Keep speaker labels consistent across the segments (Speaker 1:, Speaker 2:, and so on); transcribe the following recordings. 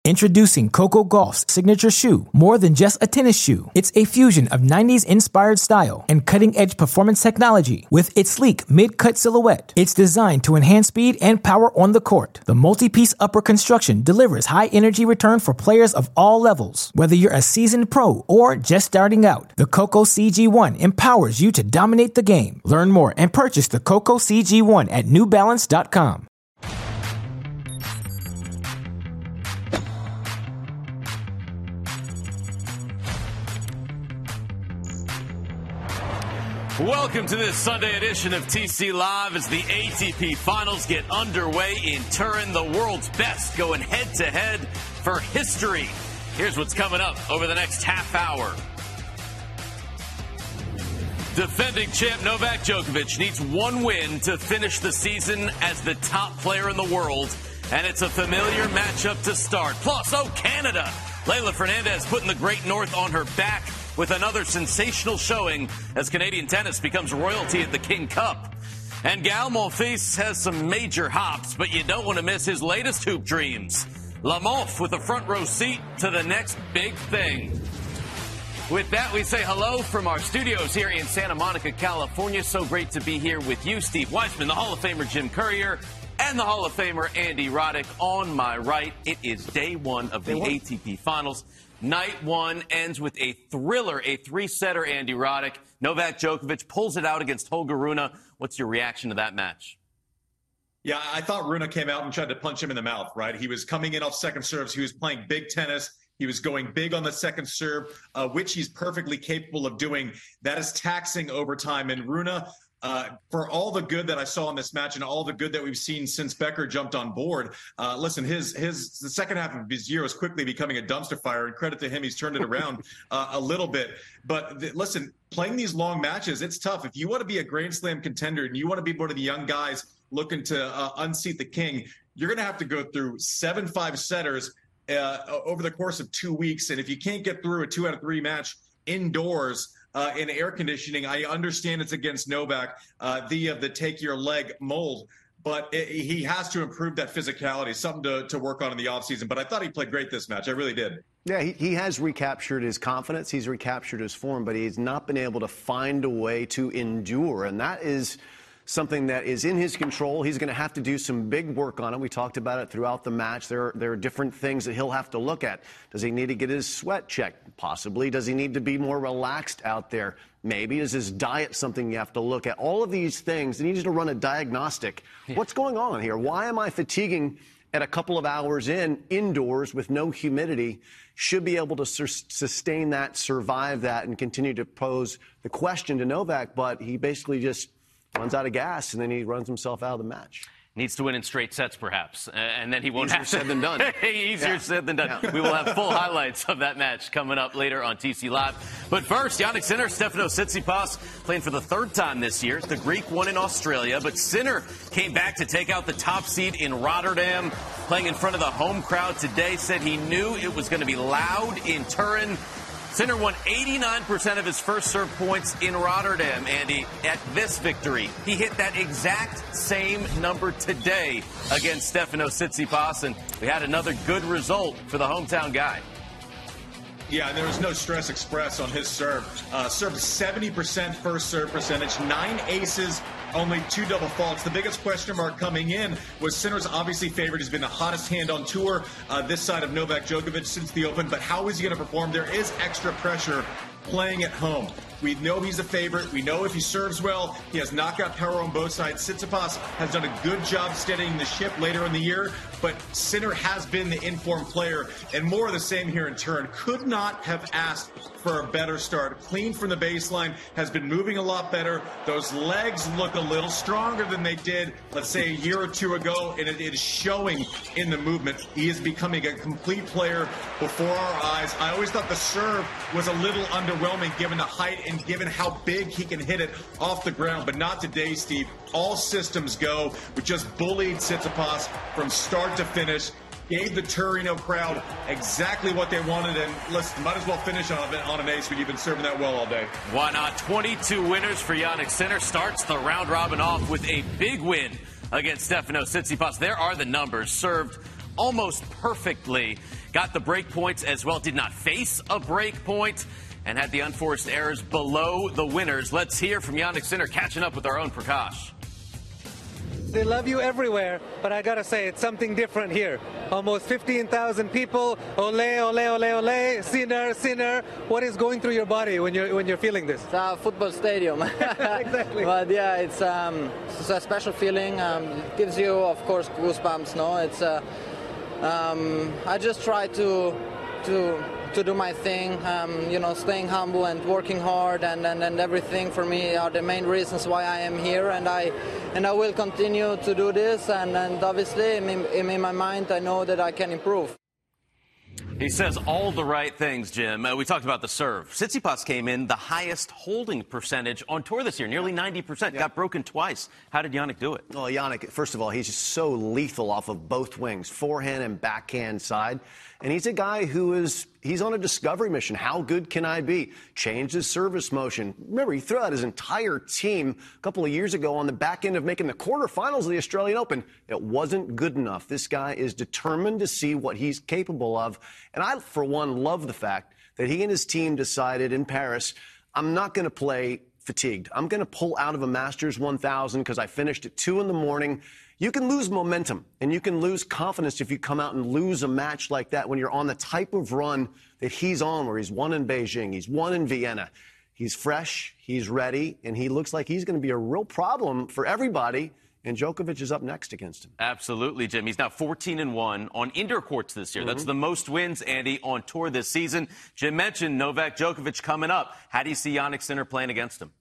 Speaker 1: Introducing Coco Gauff's signature shoe, more than just a tennis shoe. It's a fusion of 90s-inspired style and cutting-edge performance technology. With its sleek mid-cut silhouette, it's designed to enhance speed and power on the court. The multi-piece upper construction delivers high-energy return for players of all levels. Whether you're a seasoned pro or just starting out, the Coco CG1 empowers you to dominate the game. Learn more and purchase the Coco CG1 at NewBalance.com.
Speaker 2: Welcome to this Sunday edition of TC Live as the ATP Finals get underway in Turin. The world's best going head-to-head for history. Here's what's coming up over the next half hour. Defending champ Novak Djokovic needs one win to finish the season as the top player in the world, and it's a familiar matchup to start. Plus, Canada! Leylah Fernandez putting the Great North on her back with another sensational showing as Canadian tennis becomes royalty at the King Cup. And Gael Monfils has some major hops, but you don't want to miss his latest hoop dreams. La Monf with a front row seat to the next big thing. With that, we say hello from our studios here in Santa Monica, California. So great to be here with you, Steve Weissman, the Hall of Famer Jim Courier, and the Hall of Famer Andy Roddick on my right. It is day one of the ATP Finals. Night one ends with a thriller, a three-setter, Andy Roddick. Novak Djokovic pulls it out against Holger Rune. What's your reaction to that match?
Speaker 3: Yeah, I thought Rune came out and tried to punch him in the mouth, right? He was coming in off second serves. He was playing big tennis. He was going big on the second serve, which he's perfectly capable of doing. That is taxing over time. And Rune, for all the good that I saw in this match and all the good that we've seen since Becker jumped on board, listen, the second half of his year was quickly becoming a dumpster fire, and credit to him, he's turned it around a little bit. But listen, playing these long matches, it's tough. If you want to be a Grand Slam contender and you want to be one of the young guys looking to unseat the king, you're going to have to go through 7 5-setters over the course of 2 weeks. And if you can't get through a 2 out of 3 match indoors, in air conditioning, I understand it's against Novak, the take your leg mold, but he has to improve that physicality, something to work on in the offseason. But I thought he played great this match. I really did.
Speaker 4: Yeah, he has recaptured his confidence. He's recaptured his form, but he's not been able to find a way to endure. And that is something that is in his control. He's going to have to do some big work on it. We talked about it throughout the match. There are different things that he'll have to look at. Does he need to get his sweat checked? Possibly. Does he need to be more relaxed out there? Maybe. Is his diet something you have to look at? All of these things, he needs to run a diagnostic. Yeah. What's going on here? Why am I fatiguing at a couple of hours indoors with no humidity? Should be able to sustain that, survive that, and continue to pose the question to Novak, but he basically just runs out of gas, and then he runs himself out of the match.
Speaker 2: Needs to win in straight sets, perhaps, and then he won't have to.
Speaker 4: Easier said than done.
Speaker 2: Easier said than done. Yeah. We will have full highlights of that match coming up later on TC Live. But first, Jannik Sinner, Stefanos Tsitsipas playing for the third time this year. The Greek won in Australia, but Sinner came back to take out the top seed in Rotterdam, playing in front of the home crowd today. Said he knew it was going to be loud in Turin. Sinner won 89% of his first serve points in Rotterdam, Andy, at this victory. He hit that exact same number today against Stefanos Tsitsipas, and we had another good result for the hometown guy.
Speaker 3: Yeah, and there was no stress expressed on his serve. Served 70% first serve percentage, 9 aces, only 2 double faults. The biggest question mark coming in was Sinner's obviously favored. He's been the hottest hand on tour this side of Novak Djokovic since the Open, but how is he going to perform? There is extra pressure playing at home. We know he's a favorite. We know if he serves well, he has knockout power on both sides. Tsitsipas has done a good job steadying the ship later in the year, but Sinner has been the informed player, and more of the same here in Turin. Could not have asked for a better start. Clean from the baseline, has been moving a lot better. Those legs look a little stronger than they did, let's say, a year or two ago, and it is showing in the movement. He is becoming a complete player before our eyes. I always thought the serve was a little underwhelming given the height and given how big he can hit it off the ground, but not today, Steve. All systems go. We just bullied Tsitsipas from start to finish. Gave the Torino crowd exactly what they wanted, and listen, might as well finish on an ace when you've been serving that well all day.
Speaker 2: Why not? 22 winners for Jannik Sinner. Starts the round robin off with a big win against Stefanos Tsitsipas. There are the numbers. Served almost perfectly. Got the break points as well. Did not face a break point and had the unforced errors below the winners. Let's hear from Jannik Sinner catching up with our own Prakash.
Speaker 5: They love you everywhere, but I gotta say, it's something different here. Almost 15,000 people, ole, ole, ole, ole, Sinner, Sinner. What is going through your body when you're feeling this?
Speaker 6: It's a football stadium.
Speaker 5: Exactly.
Speaker 6: But yeah, it's a special feeling. It gives you, of course, goosebumps. No, it's. I just try to do my thing, staying humble and working hard, and everything for me are the main reasons why I am here, and I will continue to do this, and obviously in my mind I know that I can improve.
Speaker 2: He says all the right things, Jim. We talked about the serve. Tsitsipas came in the highest holding percentage on tour this year, nearly 90%. Got broken twice. How did Jannik do it?
Speaker 4: Well, Jannik, first of all, he's just so lethal off of both wings, forehand and backhand side. And he's a guy he's on a discovery mission. How good can I be? Changed his service motion. Remember, he threw out his entire team a couple of years ago on the back end of making the quarterfinals of the Australian Open. It wasn't good enough. This guy is determined to see what he's capable of. And I, for one, love the fact that he and his team decided in Paris, I'm not going to play fatigued. I'm going to pull out of a Masters 1000 because I finished at 2 in the morning. You can lose momentum and you can lose confidence if you come out and lose a match like that when you're on the type of run that he's on, where he's won in Beijing, he's won in Vienna. He's fresh, he's ready, and he looks like he's going to be a real problem for everybody. And Djokovic is up next against him.
Speaker 2: Absolutely, Jim. He's now 14-1 on indoor courts this year. That's the most wins, Andy, on tour this season. Jim mentioned Novak Djokovic coming up. How do you see Jannik Sinner playing against him?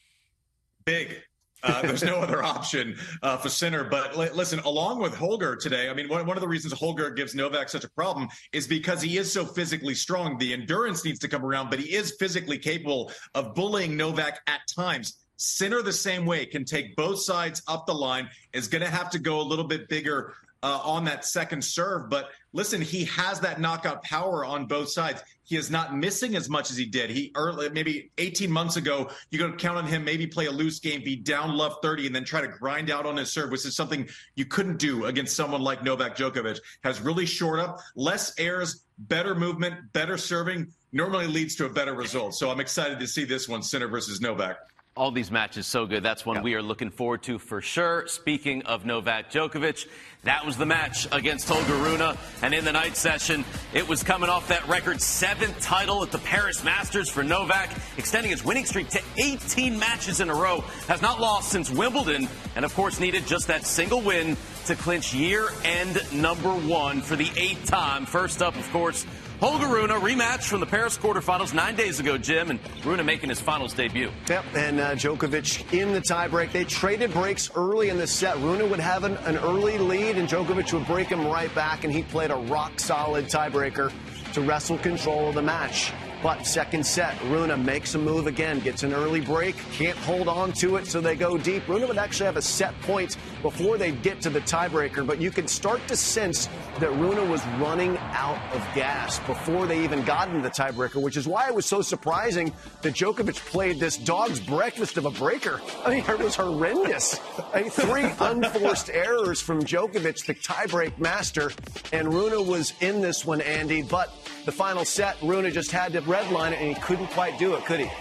Speaker 3: Big. There's no other option for Sinner. But listen, along with Holger today, I mean, one of the reasons Holger gives Novak such a problem is because he is so physically strong. The endurance needs to come around, but he is physically capable of bullying Novak at times. Sinner, the same way, can take both sides up the line, is going to have to go a little bit bigger on that second serve. But listen, he has that knockout power on both sides. He is not missing as much as he did. Maybe 18 months ago, you could count on him, maybe play a loose game, be down love 30, and then try to grind out on his serve, which is something you couldn't do against someone like Novak Djokovic. Has really shored up, less errors, better movement, better serving, normally leads to a better result. So I'm excited to see this one, Sinner versus Novak.
Speaker 2: All these matches so good. That's one we are looking forward to for sure. Speaking of Novak Djokovic, that was the match against Holger Rune. And in the night session, it was coming off that record 7th title at the Paris Masters for Novak, extending his winning streak to 18 matches in a row. Has not lost since Wimbledon, and of course needed just that single win to clinch year-end #1 for the 8th time. First up, of course, Holger Rune, rematch from the Paris quarterfinals 9 days ago, Jim, and Rune making his finals debut.
Speaker 4: Yep, and Djokovic in the tiebreak. They traded breaks early in the set. Rune would have an early lead, and Djokovic would break him right back, and he played a rock-solid tiebreaker to wrestle control of the match. But second set, Rune makes a move again, gets an early break, can't hold on to it, so they go deep. Rune would actually have a set point before they get to the tiebreaker, but you could start to sense that Rune was running out of gas before they even got into the tiebreaker, which is why it was so surprising that Djokovic played this dog's breakfast of a breaker. I mean, it was horrendous. 3 unforced errors from Djokovic, the tiebreak master, and Rune was in this one, Andy, but the final set, Rune just had to redline it, and he couldn't quite do it, could he?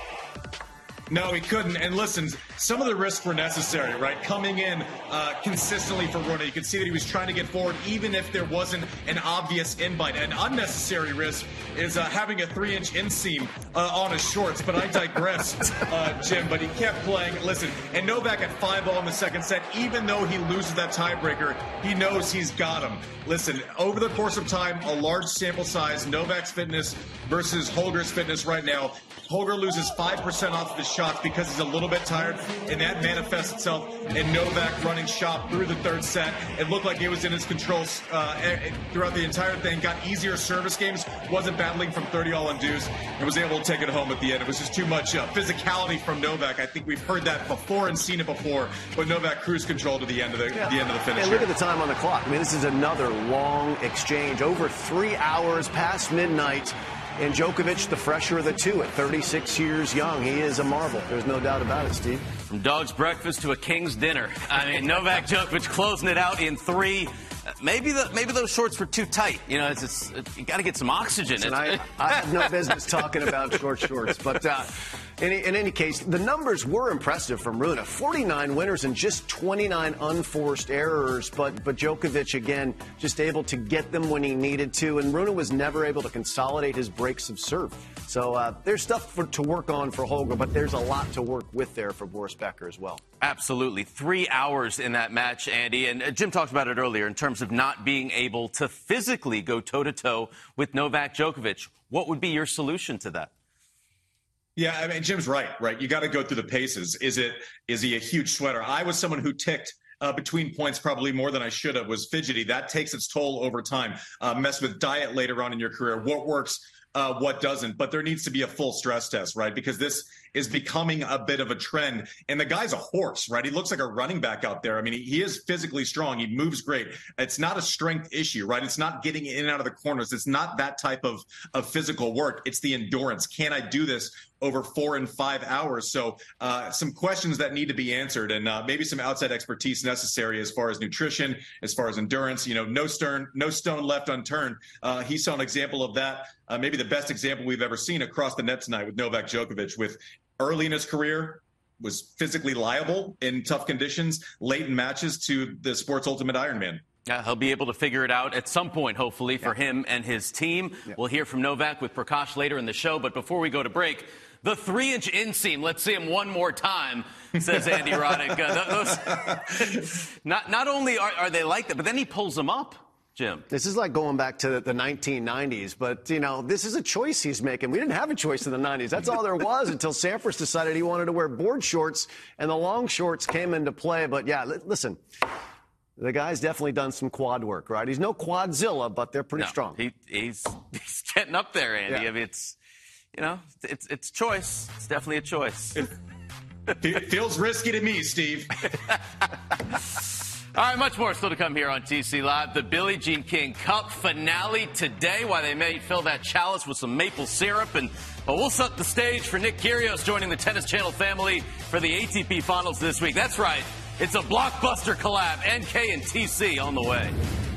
Speaker 3: No, he couldn't. And listen, some of the risks were necessary, right? Coming in consistently for Rune. You could see that he was trying to get forward even if there wasn't an obvious invite. An unnecessary risk is having a 3-inch inseam on his shorts. But I digress, Jim. But he kept playing. Listen, and Novak at 5-all in the second set, even though he loses that tiebreaker, he knows he's got him. Listen, over the course of time, a large sample size, Novak's fitness versus Holger's fitness right now. Holger loses 5% off of his shots because he's a little bit tired, and that manifests itself in Novak running shop through the third set. It looked like he was in his controls throughout the entire thing, got easier service games, wasn't battling from 30-all and deuce, and was able to take it home at the end. It was just too much physicality from Novak. I think we've heard that before and seen it before, but Novak cruised control to the end of the finish.
Speaker 4: And look at the time on the clock. I mean, this is another long exchange, over 3 hours past midnight. And Djokovic, the fresher of the two, at 36 years young. He is a marvel. There's no doubt about it, Steve.
Speaker 2: From dog's breakfast to a king's dinner. I mean, Novak Djokovic closing it out in 3. maybe those shorts were too tight. You know, you got to get some oxygen.
Speaker 4: And I have no business talking about short shorts, but in any case, the numbers were impressive from Rune. 49 winners and just 29 unforced errors, but Djokovic, again, just able to get them when he needed to, and Rune was never able to consolidate his breaks of serve. So there's stuff to work on for Holger, but there's a lot to work with there for Boris Becker as well.
Speaker 2: Absolutely. 3 hours in that match, Andy. And Jim talked about it earlier in terms of not being able to physically go toe-to-toe with Novak Djokovic. What would be your solution to that?
Speaker 3: Yeah, I mean, Jim's right? You got to go through the paces. Is he a huge sweater? I was someone who ticked between points probably more than I should have, was fidgety. That takes its toll over time. Mess with diet later on in your career. What works? What doesn't, but there needs to be a full stress test, right? Because this is becoming a bit of a trend. And the guy's a horse, right? He looks like a running back out there. I mean, he is physically strong. He moves great. It's not a strength issue, right? It's not getting in and out of the corners. It's not that type of physical work. It's the endurance. Can I do this over 4 and 5 hours? So some questions that need to be answered, and maybe some outside expertise necessary as far as nutrition, as far as endurance. You know, no stone left unturned. He saw an example of that. Maybe the best example we've ever seen across the net tonight with Novak Djokovic. With early in his career, was physically liable in tough conditions, late in matches to the sport's ultimate Ironman.
Speaker 2: Yeah, he'll be able to figure it out at some point, hopefully, for him and his team. Yeah. We'll hear from Novak with Prakash later in the show. But before we go to break, the 3-inch inseam, let's see him one more time, says Andy Roddick. Not only are they like that, but then he pulls them up, Jim.
Speaker 4: This is like going back to the 1990s, but, you know, this is a choice he's making. We didn't have a choice in the 90s. That's all there was until Sampras decided he wanted to wear board shorts, and the long shorts came into play. But, yeah, listen, the guy's definitely done some quad work, right? He's no Quadzilla, but they're pretty strong.
Speaker 2: He's getting up there, Andy. Yeah. I mean, it's choice. It's definitely a choice.
Speaker 3: It feels risky to me, Steve.
Speaker 2: All right, much more still to come here on TC Live. The Billie Jean King Cup finale today. Why they may fill that chalice with some maple syrup. But we'll set the stage for Nick Kyrgios joining the Tennis Channel family for the ATP Finals this week. That's right. It's a blockbuster collab. NK and TC on the way.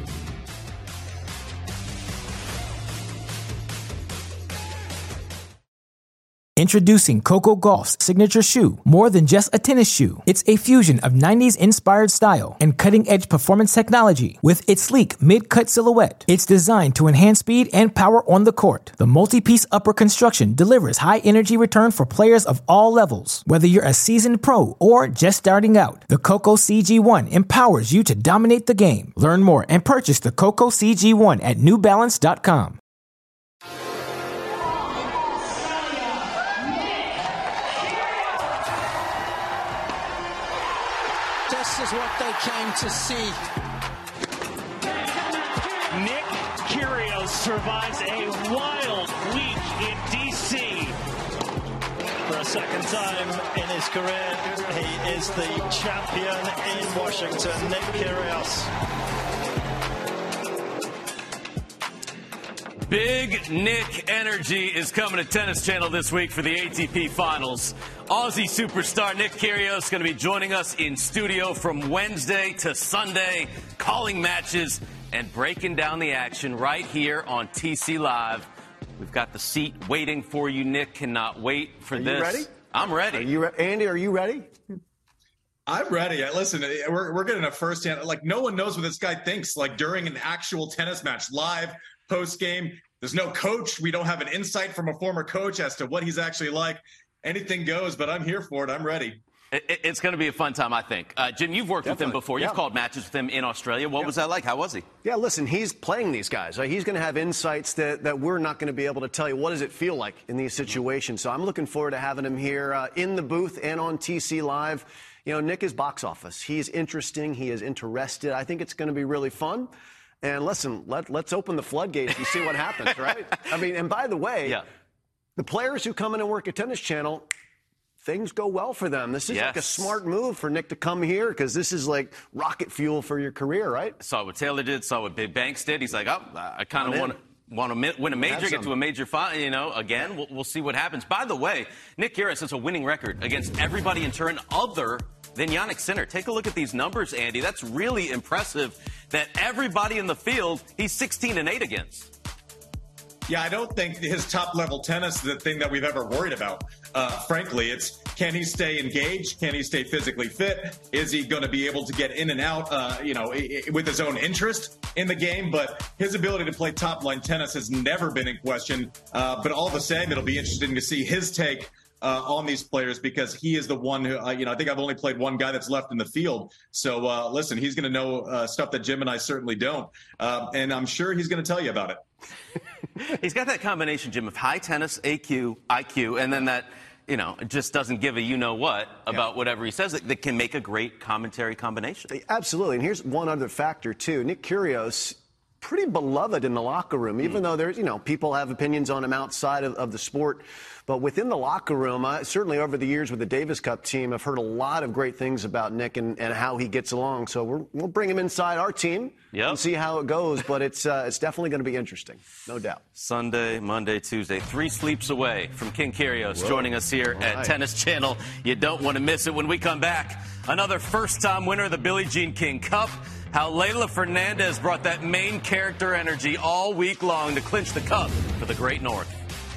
Speaker 1: Introducing Coco Gauff's signature shoe. More than just a tennis shoe, it's a fusion of 90s-inspired style and cutting-edge performance technology. With its sleek mid-cut silhouette, it's designed to enhance speed and power on the court. The multi-piece upper construction delivers high-energy return for players of all levels. Whether you're a seasoned pro or just starting out, the Coco CG1 empowers you to dominate the game. Learn more and purchase the Coco CG1 at NewBalance.com.
Speaker 7: This is what they came to see.
Speaker 8: Nick Kyrgios survives a wild week in D.C. For a second time in his career, he is the champion in Washington, Nick Kyrgios.
Speaker 2: Big Nick energy is coming to Tennis Channel this week for the ATP Finals. Aussie superstar Nick Kyrgios going to be joining us in studio from Wednesday to Sunday, calling matches and breaking down the action right here on TC Live. We've got the seat waiting for you, Nick. Cannot wait for this.
Speaker 4: Are you ready?
Speaker 2: I'm ready.
Speaker 4: Andy, are you ready?
Speaker 3: I'm ready. Listen, we're getting a firsthand. Like, no one knows what this guy thinks. Like, during an actual tennis match, live, post-game, there's no coach. We don't have an insight from a former coach as to what he's actually like. Anything goes, but I'm here for it. I'm ready.
Speaker 2: It's going to be a fun time, I think. Jim, you've worked with him before. You've called matches with him in Australia. What was that like? How was he?
Speaker 4: Yeah, listen, he's playing these guys. He's going to have insights that we're not going to be able to tell you. What does it feel like in these situations? So I'm looking forward to having him here in the booth and on TC Live. You know, Nick is box office. He's interesting. He is interested. I think it's going to be really fun. And listen, let's open the floodgates and see what happens, right? I mean, and by the way, the players who come in and work at Tennis Channel, things go well for them. This is like a smart move for Nick to come here because this is like rocket fuel for your career, right?
Speaker 2: Saw what Taylor did, saw what Big Banks did. He's like, I kind of want to win a major, get to a major final, you know, again. We'll see what happens. By the way, Nick Kyrgios has a winning record against everybody in turn other than Jannik Sinner. Take a look at these numbers, Andy. That's really impressive that everybody in the field, he's 16-8 against.
Speaker 3: Yeah, I don't think his top-level tennis is the thing that we've ever worried about. Frankly, it's can he stay engaged? Can he stay physically fit? Is he going to be able to get in and out, with his own interest in the game? But his ability to play top-line tennis has never been in question. But all the same, it'll be interesting to see his take on these players because he is the one who, I think I've only played one guy that's left in the field. So, listen, he's going to know stuff that Jim and I certainly don't. And I'm sure he's going to tell you about it.
Speaker 2: He's got that combination, Jim, of high tennis, IQ, and then that, just doesn't give a you-know-what about whatever he says that can make a great commentary combination.
Speaker 4: Absolutely. And here's one other factor, too. Nick Kyrgios, pretty beloved in the locker room, even though there's, people have opinions on him outside of the sport. But within the locker room, certainly over the years with the Davis Cup team, I've heard a lot of great things about Nick and how he gets along. So we'll bring him inside our team and see how it goes. But it's definitely going to be interesting, no doubt.
Speaker 2: Sunday, Monday, Tuesday, 3 sleeps away from King Kyrgios joining us here at Tennis Channel. You don't want to miss it. When we come back, another first-time winner of the Billie Jean King Cup. How Leylah Fernandez brought that main character energy all week long to clinch the cup for the Great North.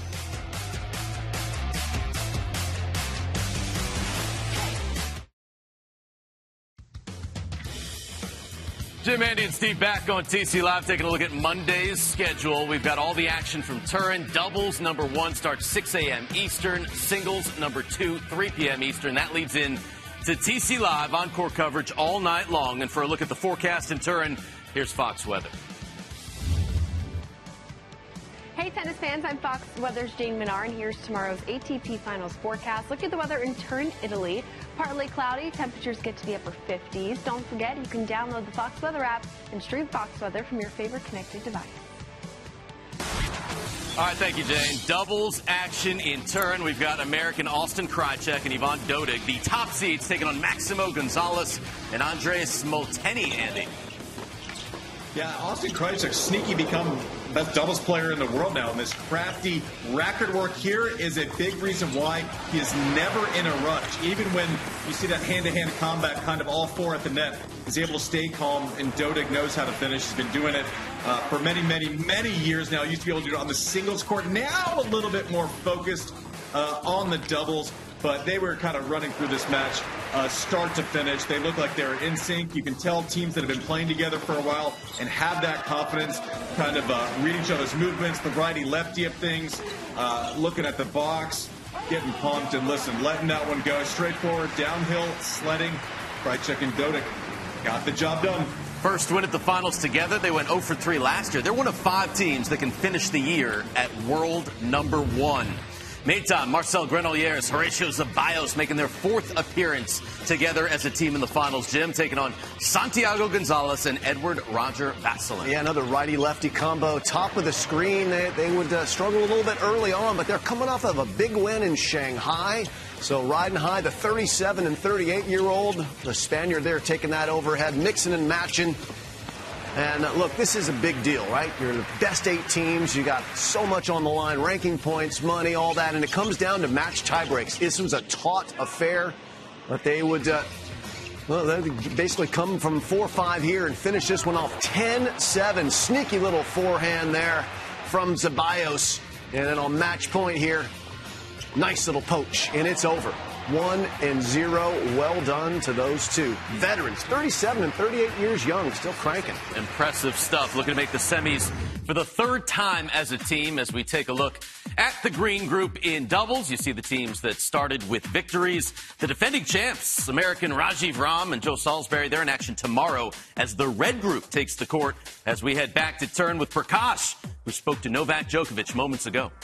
Speaker 2: Jim, Andy, and Steve back on TC Live, taking a look at Monday's schedule. We've got all the action from Turin. Doubles, number 1, starts 6 a.m. Eastern. Singles, number 2, 3 p.m. Eastern. That leads in to TC Live, encore coverage all night long. And for a look at the forecast in Turin, here's Fox Weather.
Speaker 9: Hey, tennis fans, I'm Fox Weather's Jane Menard, and here's tomorrow's ATP Finals forecast. Look at the weather in Turin, Italy. Partly cloudy, temperatures get to the upper 50s. Don't forget, you can download the Fox Weather app and stream Fox Weather from your favorite connected device.
Speaker 2: All right, thank you, Jane. Doubles action in Turin. We've got American Austin Krajicek and Ivan Dodig, the top seeds, taking on Maximo Gonzalez and Andreas Molteni, Andy.
Speaker 3: Yeah, Austin Krajicek, sneaky become best doubles player in the world now. And this crafty racket work here is a big reason why he is never in a rush. Even when you see that hand-to-hand combat kind of all four at the net, he's able to stay calm, and Dodig knows how to finish. He's been doing it for many, many, many years now. Used to be able to do it on the singles court. Now a little bit more focused on the doubles. But they were kind of running through this match start to finish. They look like they're in sync. You can tell teams that have been playing together for a while and have that confidence, kind of read each other's movements, the righty-lefty of things, looking at the box, getting pumped, and listen, letting that one go. Straightforward, downhill, sledding. Krajicek and Dodig got the job done.
Speaker 2: First win at the finals together. They went 0 for 3 last year. They're one of 5 teams that can finish the year at world number 1. Meantime, Marcel Granollers, Horacio Zeballos making their 4th appearance together as a team in the finals. Jim taking on Santiago Gonzalez and Edward Roger Vasselin.
Speaker 4: Yeah, another righty-lefty combo. Top of the screen. They would struggle a little bit early on, but they're coming off of a big win in Shanghai. So riding high, the 37 and 38-year-old, the Spaniard there taking that overhead, mixing and matching. And look, this is a big deal, right? You're in the best 8 teams. You got so much on the line, ranking points, money, all that. And it comes down to match tiebreaks. This was a taut affair, but they would, they basically come from 4-5 here and finish this one off 10-7. Sneaky little forehand there from Zeballos. And then on match point here, nice little poach, and it's over. 1-0. Well done to those two veterans, 37 and 38 years young, still cranking.
Speaker 2: Impressive stuff. Looking to make the semis for the 3rd time as a team. As we take a look at the green group in doubles, you see the teams that started with victories. The defending champs, American Rajiv Ram and Joe Salisbury, they're in action tomorrow as the red group takes the court. As we head back to Turin with Prakash, who spoke to Novak Djokovic moments ago.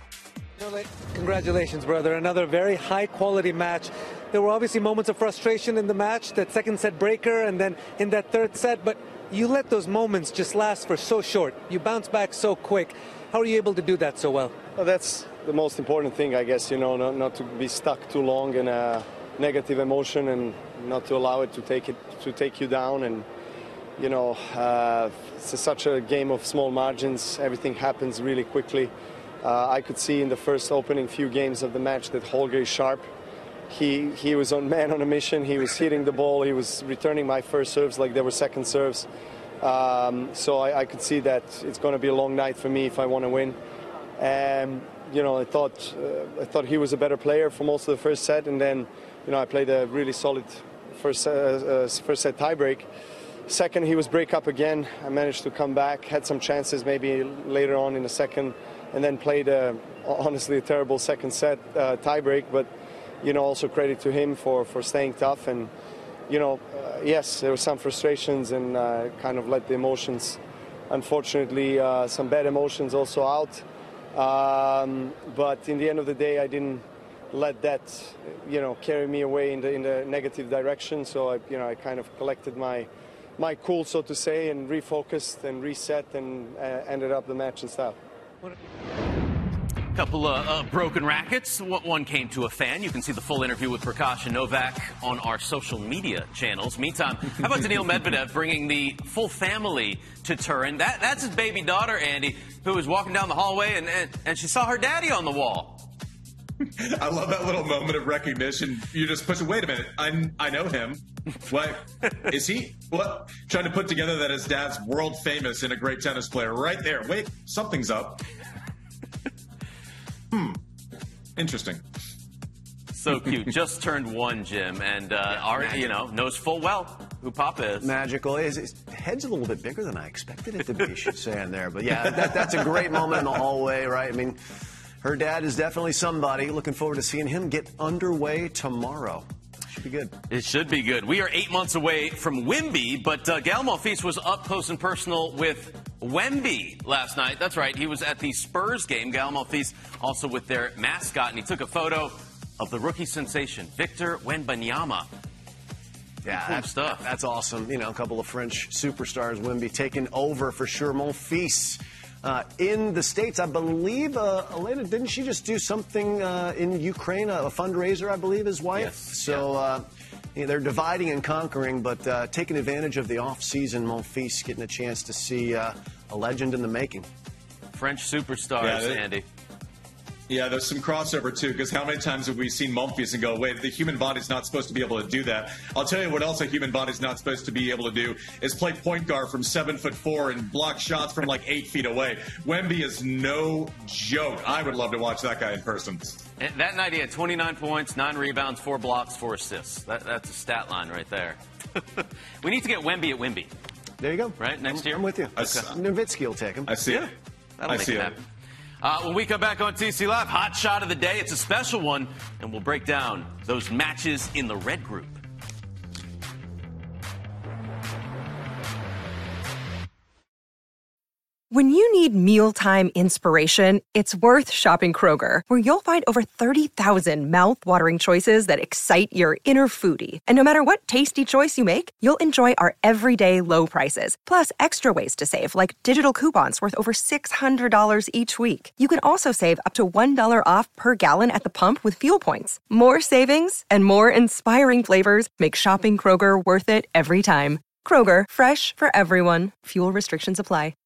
Speaker 5: Congratulations, brother. Another very high-quality match. There were obviously moments of frustration in the match, that second set breaker, and then in that 3rd set, but you let those moments just last for so short. You bounce back so quick. How are you able to do that so well?
Speaker 10: Well, that's the most important thing, I guess, not to be stuck too long in a negative emotion and not to allow it to take you down. And, it's such a game of small margins. Everything happens really quickly. I could see in the first opening few games of the match that Holger is sharp. he was on a mission. He was hitting the ball. He was returning my first serves like they were second serves. So I could see that it's going to be a long night for me if I want to win. And I thought he was a better player for most of the first set, and then I played a really solid first set tiebreak. Second, he was break up again. I managed to come back, had some chances maybe later on in the second, and then played honestly a terrible second set tiebreak. But also credit to him for staying tough. And yes, there were some frustrations and kind of let the emotions, unfortunately, some bad emotions also out. But in the end of the day, I didn't let that carry me away in the negative direction. So I kind of collected my cool, so to say, and refocused and reset and ended up the match in style.
Speaker 2: Couple of broken rackets. One came to a fan. You can see the full interview with Prakash and Novak on our social media channels. Meantime, how about Daniil Medvedev bringing the full family to Turin? That's his baby daughter, Andy, who was walking down the hallway and she saw her daddy on the wall.
Speaker 3: I love that little moment of recognition. You just push it. Wait a minute. I know him. What? Is he? What? Trying to put together that his dad's world famous and a great tennis player right there. Wait, something's up. Interesting.
Speaker 2: So cute. Just turned 1, Jim, and already, knows full well who Papa is.
Speaker 4: Magical. His head's a little bit bigger than I expected it to be, she's saying there. But yeah, that's a great moment in the hallway, right? I mean, her dad is definitely somebody. Looking forward to seeing him get underway tomorrow. Should be good. It
Speaker 2: should be good. We are 8 months away from Wemby, but Gael Monfils was up close and personal with Wemby last night. That's right. He was at the Spurs game. Gael Monfils also with their mascot, and he took a photo of the rookie sensation, Victor Wembanyama.
Speaker 4: Yeah,
Speaker 2: cool stuff.
Speaker 4: That's awesome. A couple of French superstars, Wemby taking over for sure. Monfils in the States, I believe, Elena, didn't she just do something in Ukraine, a fundraiser, I believe, his wife?
Speaker 2: Yes.
Speaker 4: So they're dividing and conquering, but taking advantage of the off-season, Monfils getting a chance to see a legend in the making.
Speaker 2: French superstars, Andy.
Speaker 3: Yeah, there's some crossover, too, because how many times have we seen Monfils and go, wait, the human body's not supposed to be able to do that. I'll tell you what else a human body's not supposed to be able to do is play point guard from 7'4" and block shots from like 8 feet away. Wemby is no joke. I would love to watch that guy in person.
Speaker 2: And that night he had 29 points, 9 rebounds, 4 blocks, 4 assists. That's a stat line right there. We need to get Wemby at Wemby.
Speaker 4: There you go.
Speaker 2: Right, next year?
Speaker 4: I'm with you. Nowitzki will take him.
Speaker 3: I see it.
Speaker 2: That'll make it happen. When we come back on TC Live, hot shot of the day. It's a special one, and we'll break down those matches in the red group.
Speaker 11: When you need mealtime inspiration, it's worth shopping Kroger, where you'll find over 30,000 mouth-watering choices that excite your inner foodie. And no matter what tasty choice you make, you'll enjoy our everyday low prices, plus extra ways to save, like digital coupons worth over $600 each week. You can also save up to $1 off per gallon at the pump with fuel points. More savings and more inspiring flavors make shopping Kroger worth it every time. Kroger, fresh for everyone. Fuel restrictions apply.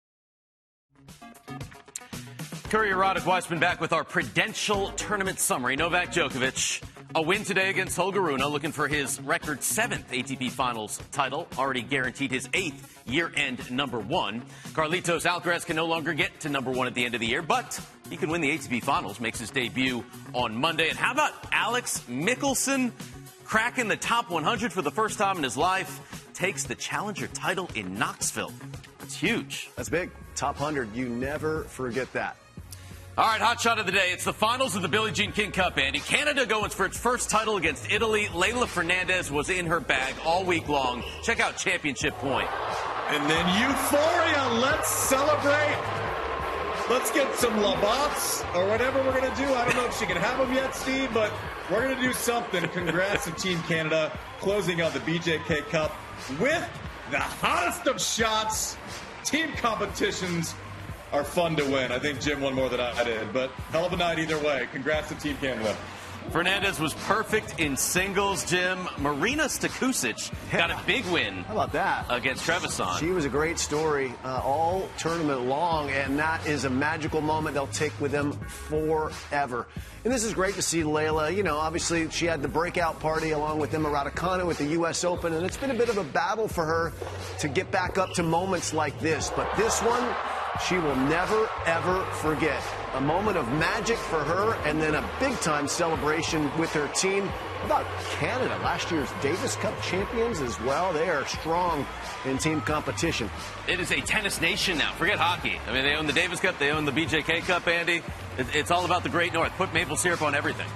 Speaker 2: Courier Roddick Weissman back with our Prudential Tournament summary. Novak Djokovic, a win today against Holger Rune, looking for his record 7th ATP Finals title, already guaranteed his 8th year-end #1. Carlitos Alcaraz can no longer get to #1 at the end of the year, but he can win the ATP Finals, makes his debut on Monday. And how about Alex Mickelson cracking the top 100 for the first time in his life, takes the Challenger title in Knoxville. That's huge.
Speaker 4: That's big. Top 100. You never forget that.
Speaker 2: All right, hot shot of the day. It's the finals of the Billie Jean King Cup, Andy. Canada going for its first title against Italy. Leylah Fernandez was in her bag all week long. Check out Championship Point.
Speaker 3: And then euphoria. Let's celebrate. Let's get some Labatt's or whatever we're going to do. I don't know if she can have them yet, Steve, but we're going to do something. Congrats to Team Canada closing out the BJK Cup with the hottest of shots. Team competitions are fun to win. I think Jim won more than I did, but hell of a night either way. Congrats to Team Canada.
Speaker 2: Fernandez was perfect in singles, Jim. Marina Stakusic got a big win.
Speaker 4: How about that?
Speaker 2: Against Trevisan.
Speaker 4: She was a great story all tournament long, and that is a magical moment they'll take with them forever. And this is great to see Leylah. You know, obviously she had the breakout party along with Emma Raducanu at the U.S. Open, and it's been a bit of a battle for her to get back up to moments like this. But this one, she will never, ever forget. A moment of magic for her, and then a big-time celebration with her team. How about Canada, last year's Davis Cup champions as well? They are strong in team competition.
Speaker 2: It is a tennis nation now. Forget hockey. I mean, they own the Davis Cup. They own the BJK Cup, Andy. It's all about the Great North. Put maple syrup on everything.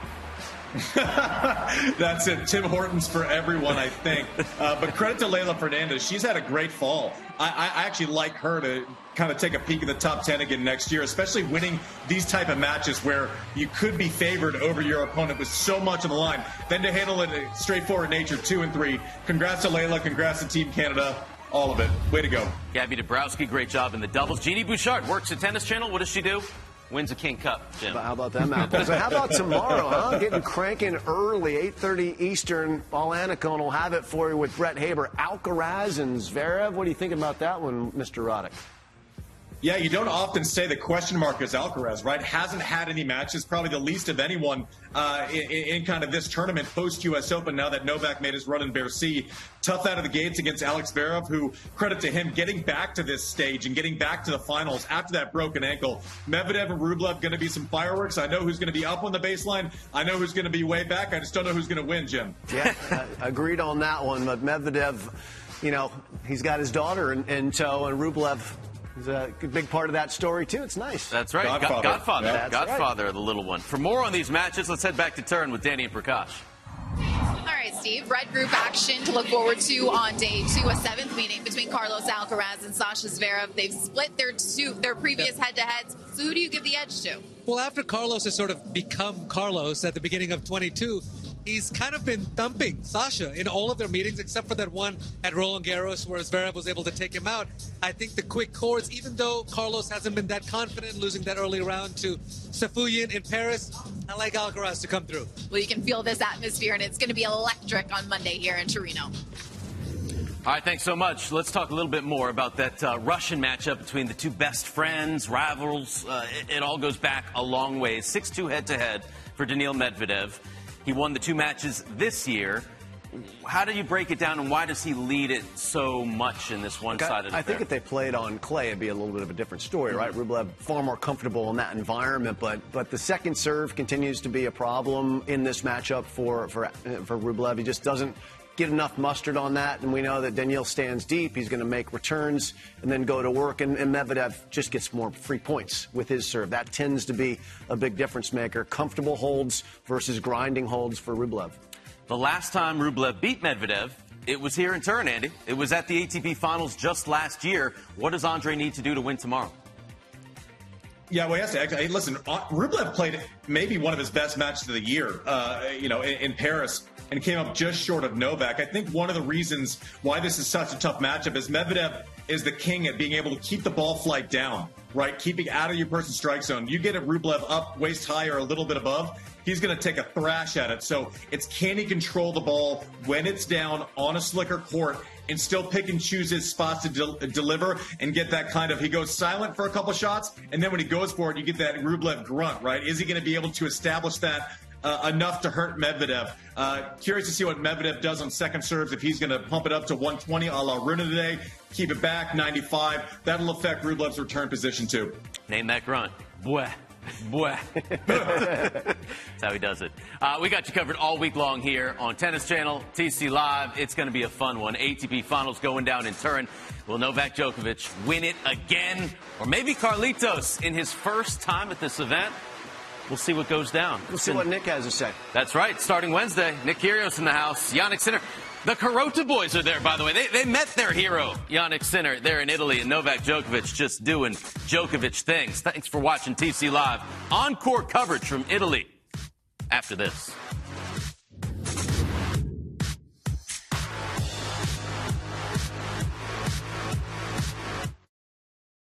Speaker 3: That's it. Tim Hortons for everyone, I think. But credit to Leylah Fernandez. She's had a great fall. I actually like her to kind of take a peek at the top 10 again next year, especially winning these type of matches where you could be favored over your opponent with so much on the line. Then to handle it in straightforward nature, 2 and 3. Congrats to Leylah. Congrats to Team Canada. All of it. Way to go.
Speaker 2: Gabby Dabrowski, great job in the doubles. Jeannie Bouchard works at Tennis Channel. What does she do? Wins a King Cup, Jim.
Speaker 4: How about them apples? How about tomorrow, huh? Getting cranking early, 8:30 Eastern. Paul Annacone will have it for you with Brett Haber. Alcaraz and Zverev. What do you think about that one, Mr. Roddick?
Speaker 3: Yeah, you don't often say the question mark is Alcaraz, right? Hasn't had any matches, probably the least of anyone in kind of this tournament post-U.S. Open now that Novak made his run in Bercy. Tough out of the gates against Alex Zverev, who, credit to him, getting back to this stage and getting back to the finals after that broken ankle. Medvedev and Rublev going to be some fireworks. I know who's going to be up on the baseline. I know who's going to be way back. I just don't know who's going to win, Jim.
Speaker 4: Yeah, agreed on that one. But Medvedev, you know, he's got his daughter in tow, and Rublev is a big part of that story, too. It's nice.
Speaker 2: That's right. Godfather. Yeah. Godfather right. Of the little one. For more on these matches, let's head back to Turin with Danny and Prakash.
Speaker 12: All right, Steve. Red group action to look forward to on day 2, a 7th meeting between Carlos Alcaraz and Sasha Zverev. They've split their previous head-to-heads. So who do you give the edge to?
Speaker 5: Well, after Carlos has sort of become Carlos at the beginning of 22, he's kind of been thumping Sasha in all of their meetings, except for that one at Roland Garros where Zverev was able to take him out. I think the quick courts, even though Carlos hasn't been that confident losing that early round to Safuyin in Paris, I like Alcaraz to come through.
Speaker 12: Well, you can feel this atmosphere, and it's going to be electric on Monday here in Torino.
Speaker 2: All right, thanks so much. Let's talk a little bit more about that Russian matchup between the two best friends, rivals. It all goes back a long way. 6-2 head-to-head for Daniil Medvedev. He won the 2 matches this year. How do you break it down, and why does he lead it so much in this one-sided affair?
Speaker 4: I think if they played on clay, it'd be a little bit of a different story, right? Rublev far more comfortable in that environment, but the second serve continues to be a problem in this matchup for Rublev. He just doesn't get enough mustard on that, and we know that Daniil stands deep. He's going to make returns and then go to work, and Medvedev just gets more free points with his serve. That tends to be a big difference maker. Comfortable holds versus grinding holds for Rublev.
Speaker 2: The last time Rublev beat Medvedev, it was here in Turin, Andy. It was at the ATP Finals just last year. What does Andre need to do to win tomorrow?
Speaker 3: Yeah, well, he has to actually. Hey, listen, Rublev played maybe one of his best matches of the year, in Paris, and came up just short of Novak. I think one of the reasons why this is such a tough matchup is Medvedev is the king at being able to keep the ball flight down, right? Keeping out of your person's strike zone. You get a Rublev up waist high or a little bit above, he's going to take a thrash at it. So it's can he control the ball when it's down on a slicker court and still pick and choose his spots to deliver and get that kind of, he goes silent for a couple shots, and then when he goes for it, you get that Rublev grunt, right? Is he going to be able to establish that enough to hurt Medvedev? Curious to see what Medvedev does on second serves, if he's going to pump it up to 120 a la Rune today, keep it back, 95. That'll affect Rublev's return position too.
Speaker 2: Name that grunt. Bwah. Bwah. That's how he does it. We got you covered all week long here on Tennis Channel, TC Live. It's going to be a fun one. ATP Finals going down in Turin. Will Novak Djokovic win it again? Or maybe Carlitos in his first time at this event? We'll see what goes down.
Speaker 4: We'll see what Nick has to say.
Speaker 2: That's right. Starting Wednesday, Nick Kyrgios in the house. Jannik Sinner. The Carota boys are there, by the way. They met their hero, Jannik Sinner, there in Italy, and Novak Djokovic just doing Djokovic things. Thanks for watching TC Live. Encore coverage from Italy after this.